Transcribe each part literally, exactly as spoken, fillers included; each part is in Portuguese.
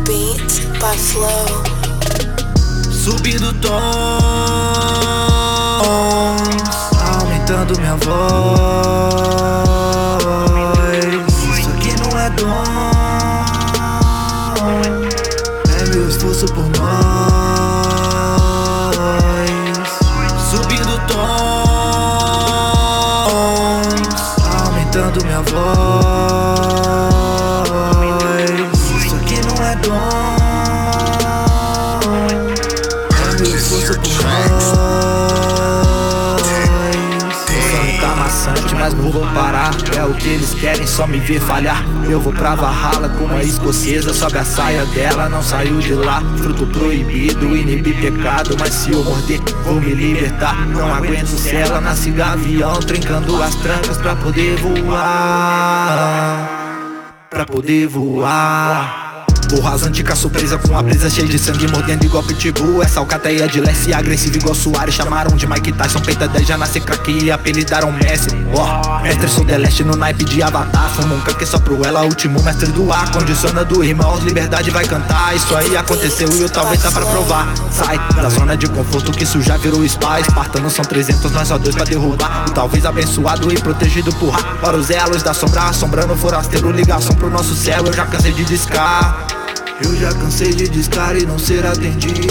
Beats by Flow. Subindo tons, aumentando minha voz. Isso aqui não é dom, é meu esforço por nós. Subindo tons, aumentando minha voz. Isso aqui não é dom, mas não vou parar. É o que eles querem, só me ver falhar. Eu vou pra Valhalla com uma escocesa. Sobe a saia dela, não saiu de lá. Fruto proibido, inibir pecado. Mas se eu morder, vou me libertar. Não aguento cela, nasci gavião, trincando as trancas pra poder voar. Pra poder voar. Vou rasante com a surpresa, com a presa cheia de sangue, mordendo igual pitbull. Essa alcateia de leste, agressiva igual Soares. Chamaram de Mike Tyson, peita dez, já nasce craque e apelidaram Messi. Ó, oh, mestre sou Deleste no naipe de Avatar. Fumo um canque só pro ela, último mestre do ar. Condiciona do irmãos, liberdade vai cantar. Isso aí aconteceu e eu talvez tá pra provar. Sai da zona de conforto que isso já virou spa. Espartanos são trezentos, nós só dois pra derrubar. O talvez abençoado e protegido por Ra. Para os elos da sombra, assombrando forasteiro. Ligação pro nosso céu, eu já cansei de discar. Eu já cansei de discar e não ser atendido.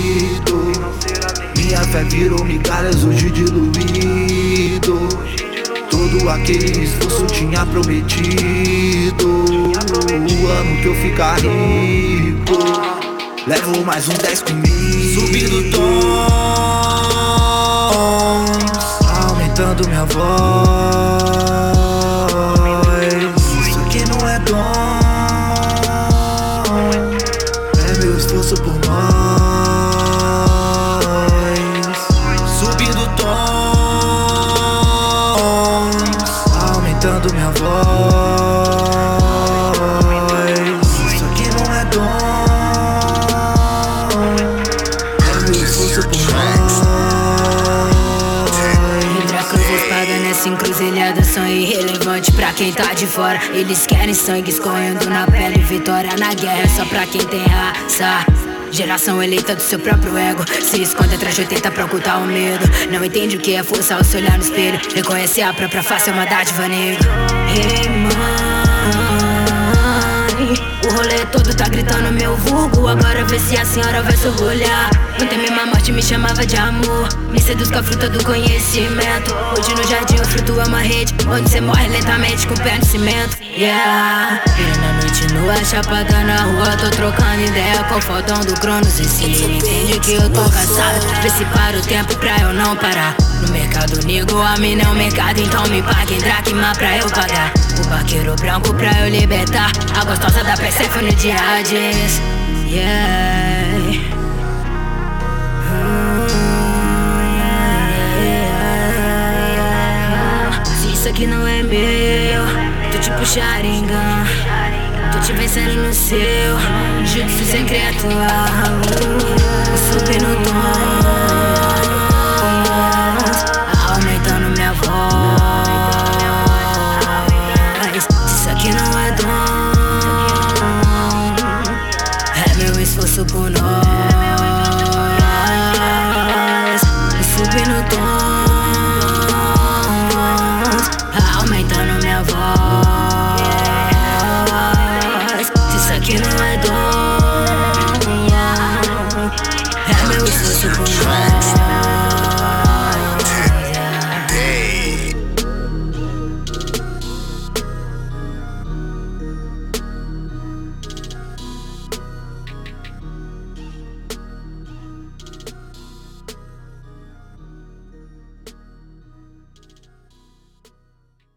Minha fé virou migalhas hoje diluído. Todo aquele esforço tinha prometido o ano que eu ficar rico. Levo mais um dez comigo. Subindo tons, aumentando minha voz. Isso aqui não é dom, meu esforço por nós. Subindo tons, aumentando minha voz. Isso aqui não é dom, é meu esforço por nós. Entre a cruz e a espada nessa encruzilhada são irrelevantes pra quem tá de fora. Eles querem sangue escorrendo na pele. Vitória na guerra é só pra quem tem raça. Geração eleita do seu próprio ego. Se esconde atrás de oitenta pra ocultar o medo. Não entende o que é força ao se olhar no espelho. Reconhecer a própria face é uma dádiva, nego. Hey, mãe, o rolê todo tá gritando meu vulgo. Agora vê se a senhora vai se orgulhar. Ontem minha morte me chamava de amor. Me seduz com a fruta do conhecimento. Hoje no jardim o fruto é uma rede onde cê morre lentamente com o pé no cimento. Yeah, vira na noite nua, chapada na rua. Tô trocando ideia com o fodão do Cronos. E se ele entende que eu tô cansado, vê se para o tempo pra eu não parar. No mercado negro, a mina é um mercado. Então me pague em dracma pra eu pagar. O barqueiro branco pra eu libertar. A gostosa da Persephone de Hades. Yeah. Isso aqui não é meu, tô tipo Sharingan. Tô te vencendo no seu jutsu secreto. Subindo tons, aumentando minha voz. Isso aqui não é dom, é meu esforço por nós.